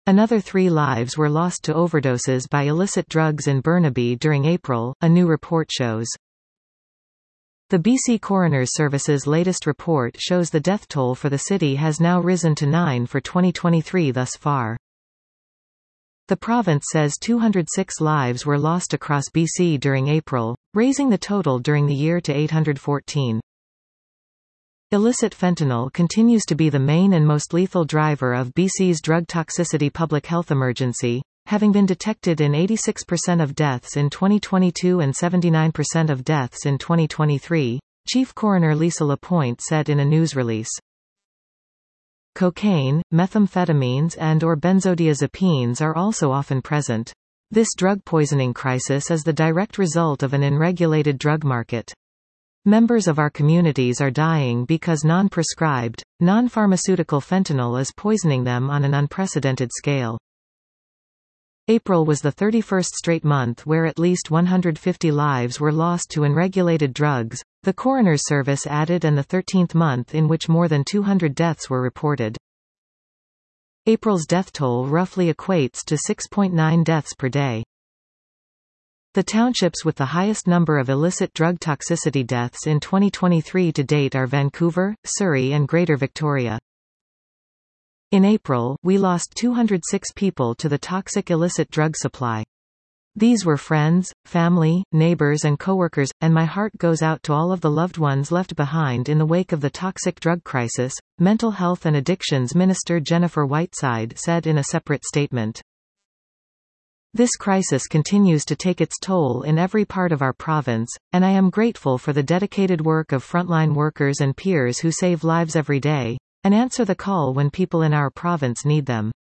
Another 3 lives were lost to overdoses by illicit drugs in Burnaby during April, a new report shows. The BC Coroner's Service's latest report shows the death toll for the city has now risen to 9 for 2023 thus far. The province says 206 lives were lost across BC during April, raising the total during the year to 814. Illicit fentanyl continues to be the main and most lethal driver of BC's drug toxicity public health emergency, having been detected in 86% of deaths in 2022 and 79% of deaths in 2023, Chief Coroner Lisa Lapointe said in a news release. Cocaine, methamphetamines and/or benzodiazepines are also often present. This drug poisoning crisis is the direct result of an unregulated drug market. Members of our communities are dying because non-prescribed, non-pharmaceutical fentanyl is poisoning them on an unprecedented scale. April was the 31st straight month where at least 150 lives were lost to unregulated drugs, the Coroner's Service added, and the 13th month in which more than 200 deaths were reported. April's death toll roughly equates to 6.9 deaths per day. The townships with the highest number of illicit drug toxicity deaths in 2023 to date are Vancouver, Surrey and Greater Victoria. In April, we lost 206 people to the toxic illicit drug supply. These were friends, family, neighbors and coworkers, and my heart goes out to all of the loved ones left behind in the wake of the toxic drug crisis, Mental Health and Addictions Minister Jennifer Whiteside said in a separate statement. This crisis continues to take its toll in every part of our province, and I am grateful for the dedicated work of frontline workers and peers who save lives every day, and answer the call when people in our province need them.